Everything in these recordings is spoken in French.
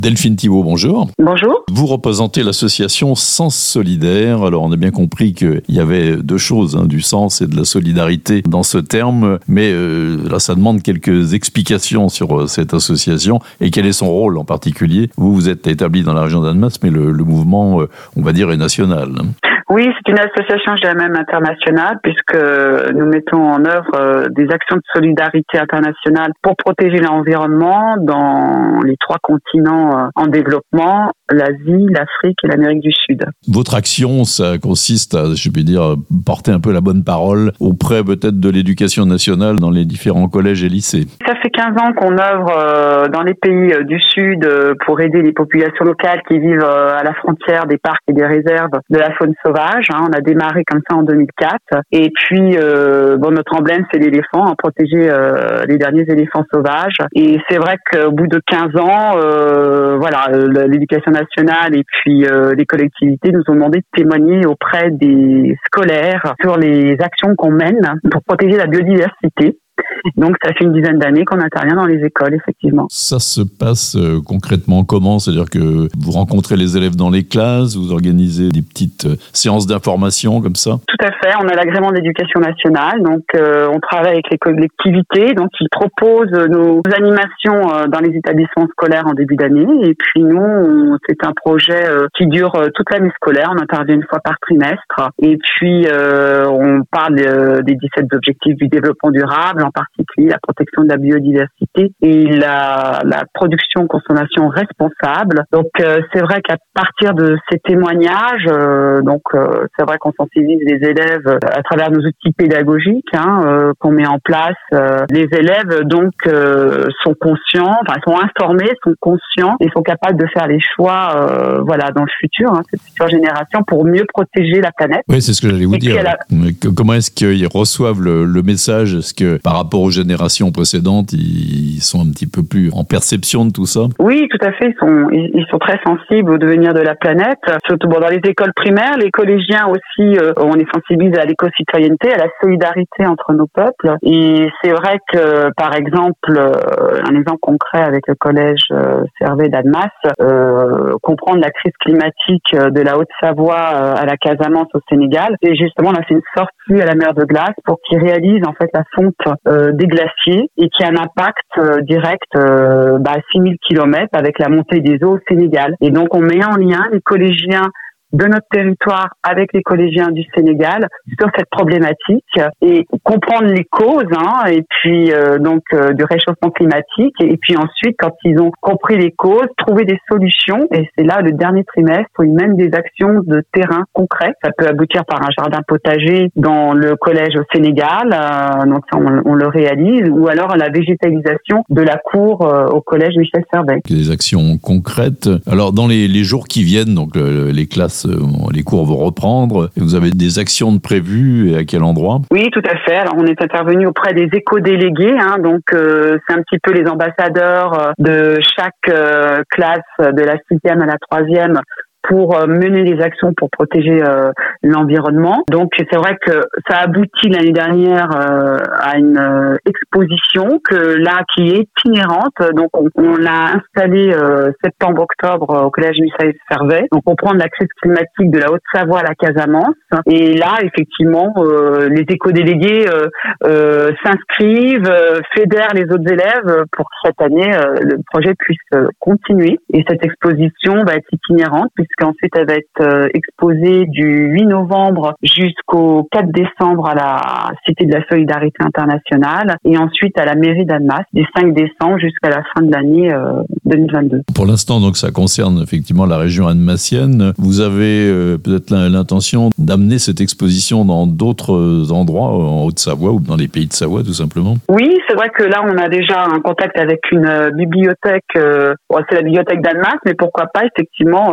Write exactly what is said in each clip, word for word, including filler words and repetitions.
Delphine Thibault, bonjour. Bonjour. Vous représentez l'association Sens Solidaire. Alors, on a bien compris qu'il y avait deux choses, hein, du sens et de la solidarité dans ce terme. Mais euh, là, ça demande quelques explications sur euh, cette association et quel est son rôle en particulier. Vous, vous êtes établi dans la région d'Annemasse, mais le, le mouvement, euh, on va dire, est national. Oui, c'est une association, je dirais même internationale, puisque nous mettons en œuvre euh, des actions de solidarité internationale pour protéger l'environnement dans les trois continents euh, en développement, l'Asie, l'Afrique et l'Amérique du Sud. Votre action, ça consiste à, je peux dire, porter un peu la bonne parole auprès peut-être de l'éducation nationale dans les différents collèges et lycées. Ça fait quinze ans qu'on œuvre euh, dans les pays euh, du Sud euh, pour aider les populations locales qui vivent euh, à la frontière des parcs et des réserves de la faune sauvage. Hein. On a démarré comme ça en deux mille quatre. Et puis, euh, bon, notre emblème, c'est l'éléphant, hein, protéger euh, les derniers éléphants sauvages. Et c'est vrai qu'au bout de quinze ans, euh, voilà, l'éducation nationale et puis euh, les collectivités nous ont demandé de témoigner auprès des scolaires sur les actions qu'on mène pour protéger la biodiversité. Donc, ça fait une dizaine d'années qu'on intervient dans les écoles, effectivement. Ça se passe euh, concrètement comment ? C'est-à-dire que vous rencontrez les élèves dans les classes, vous organisez des petites euh, séances d'information comme ça ? Tout à fait. On a l'agrément d'éducation nationale. Donc, euh, on travaille avec les collectivités. Donc, ils proposent nos animations euh, dans les établissements scolaires en début d'année. Et puis, nous, on, c'est un projet euh, qui dure euh, toute l'année scolaire. On intervient une fois par trimestre. Et puis, euh, on parle euh, des dix-sept objectifs du développement durable, en particulier la protection de la biodiversité et la, la production-consommation responsable. Donc euh, c'est vrai qu'à partir de ces témoignages, euh, donc euh, c'est vrai qu'on sensibilise les élèves à travers nos outils pédagogiques hein, euh, qu'on met en place. Euh, les élèves donc euh, sont conscients, enfin sont informés, sont conscients et sont capables de faire les choix, euh, voilà, dans le futur, hein, cette future génération, pour mieux protéger la planète. Oui, c'est ce que j'allais vous et dire. La... Comment est-ce qu'ils reçoivent le, le message ? Est-ce que par rapport aux générations précédentes, ils sont un petit peu plus en perception de tout ça? Oui, tout à fait. Ils sont, ils sont très sensibles au devenir de la planète. Surtout bon, dans les écoles primaires, les collégiens aussi, euh, on est sensibilisés à l'éco-citoyenneté, à la solidarité entre nos peuples. Et c'est vrai que, par exemple, euh, un exemple concret avec le collège euh, Servet d'Annemasse, euh, comprendre la crise climatique de la Haute-Savoie euh, à la Casamance au Sénégal. Et justement, on a fait une sortie à la mer de glace pour qu'ils réalisent en fait la fonte euh, des glaciers et qui a un impact euh, direct euh, bah, à six mille kilomètres avec la montée des eaux au Sénégal. Et donc, on met en lien les collégiens de notre territoire avec les collégiens du Sénégal sur cette problématique et comprendre les causes hein, et puis euh, donc euh, du réchauffement climatique et puis ensuite quand ils ont compris les causes, trouver des solutions et c'est là le dernier trimestre où ils mènent des actions de terrain concrets. Ça peut aboutir par un jardin potager dans le collège au Sénégal, euh, donc ça, on, on le réalise, ou alors la végétalisation de la cour euh, au collège Michel Servet. Des actions concrètes. Alors dans les, les jours qui viennent, donc le, les classes les cours vont reprendre. Vous avez des actions de prévues et à quel endroit ? Oui, tout à fait. Alors, on est intervenu auprès des éco-délégués. Hein, donc, euh, c'est un petit peu les ambassadeurs de chaque euh, classe, de la sixième à la troisième, pour mener des actions pour protéger euh, l'environnement. Donc c'est vrai que ça aboutit l'année dernière euh, à une euh, exposition que là qui est itinérante. Donc on, on l'a installée euh, septembre-octobre euh, au collège Michel Servet. Donc on prend de la crise climatique de la Haute-Savoie à la Casamance. Et là effectivement euh, les éco-délégués euh, euh, s'inscrivent, euh, fédèrent les autres élèves pour que cette année euh, le projet puisse euh, continuer. Et cette exposition va être itinérante puisque Ensuite, elle va être euh, exposée du huit novembre jusqu'au quatre décembre à la Cité de la Solidarité Internationale et ensuite à la mairie d'Annemasse du cinq décembre jusqu'à la fin de l'année euh, deux mille vingt-deux. Pour l'instant, donc, ça concerne effectivement la région annemassienne. Vous avez euh, peut-être l'intention d'amener cette exposition dans d'autres endroits, en Haute-Savoie ou dans les pays de Savoie, tout simplement? Oui, c'est vrai que là, on a déjà un contact avec une euh, bibliothèque. Euh, bon, c'est la bibliothèque d'Annemasse, mais pourquoi pas, effectivement, euh, les réseaux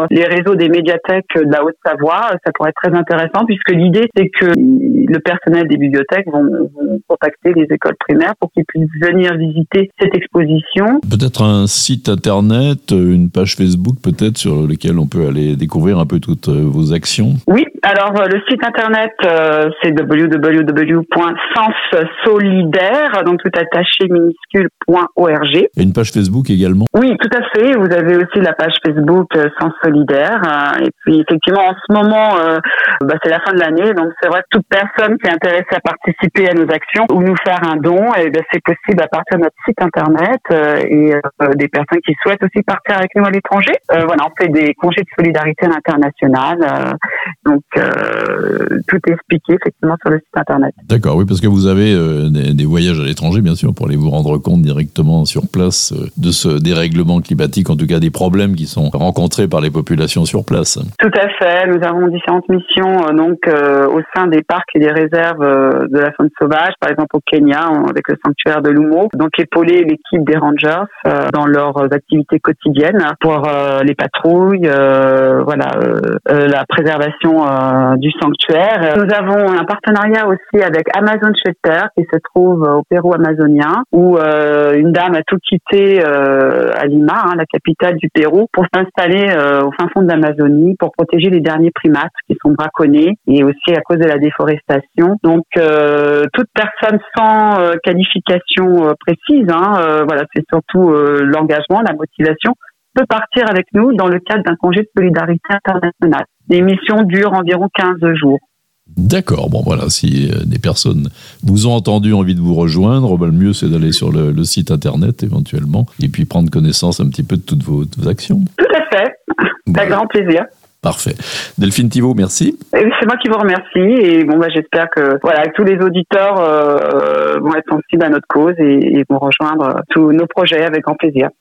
réseau des médiathèques de la Haute-Savoie, ça pourrait être très intéressant puisque l'idée c'est que le personnel des bibliothèques vont, vont contacter les écoles primaires pour qu'ils puissent venir visiter cette exposition. Peut-être un site internet, une page Facebook peut-être sur lequel on peut aller découvrir un peu toutes vos actions. Oui, alors le site internet euh, c'est w w w point sens solidaire, donc tout attaché minuscule point org. Et une page Facebook également? Oui, tout à fait. Vous avez aussi la page Facebook euh, Sens solidaire. Euh, et puis effectivement, en ce moment, euh, bah, c'est la fin de l'année, donc c'est vrai que toute personne qui est intéressée à participer à nos actions ou nous faire un don, et ben c'est possible à partir de notre site internet euh, et euh, des personnes qui souhaitent aussi partir avec nous à l'étranger. Euh, voilà, on fait des congés de solidarité à l'international. Euh, donc euh, tout est expliqué effectivement sur le site internet. D'accord, oui, parce que vous avez euh, des, des voyages à l'étranger, bien sûr, pour aller vous rendre compte directement sur place euh, de ce dérèglement climatique, en tout cas des problèmes qui sont rencontrés par les populations sur place. Tout à fait. Nous avons différentes missions euh, donc euh, au sein des parcs et des réserves euh, de la faune sauvage, par exemple au Kenya on, avec le sanctuaire de Lumo. Donc épauler l'équipe des rangers euh, dans leurs activités quotidiennes pour euh, les patrouilles, euh, voilà, euh, euh, la préservation euh, du sanctuaire. Nous avons un partenariat aussi avec Amazon Shelter qui se trouve au Pérou amazonien où euh, une dame a tout quitté euh, à Lima, hein, la capitale du Pérou, pour s'installer euh, au fin fond de l'Amazonie pour protéger les derniers primates qui sont braconnés et aussi à cause de la déforestation. Donc euh, toute personne sans euh, qualification euh, précise, hein, euh, voilà, c'est surtout euh, l'engagement, la motivation, peut partir avec nous dans le cadre d'un congé de solidarité internationale. Les missions durent environ quinze jours. D'accord, bon voilà, si euh, des personnes vous ont entendu, envie de vous rejoindre, ben, le mieux c'est d'aller sur le, le site internet éventuellement et puis prendre connaissance un petit peu de toutes vos, toutes vos actions. Tout à fait, voilà. avec grand plaisir. Parfait. Delphine Thivaud, merci. Et c'est moi qui vous remercie et bon bah j'espère que voilà tous les auditeurs euh, vont être sensibles à notre cause et, et vont rejoindre tous nos projets avec grand plaisir.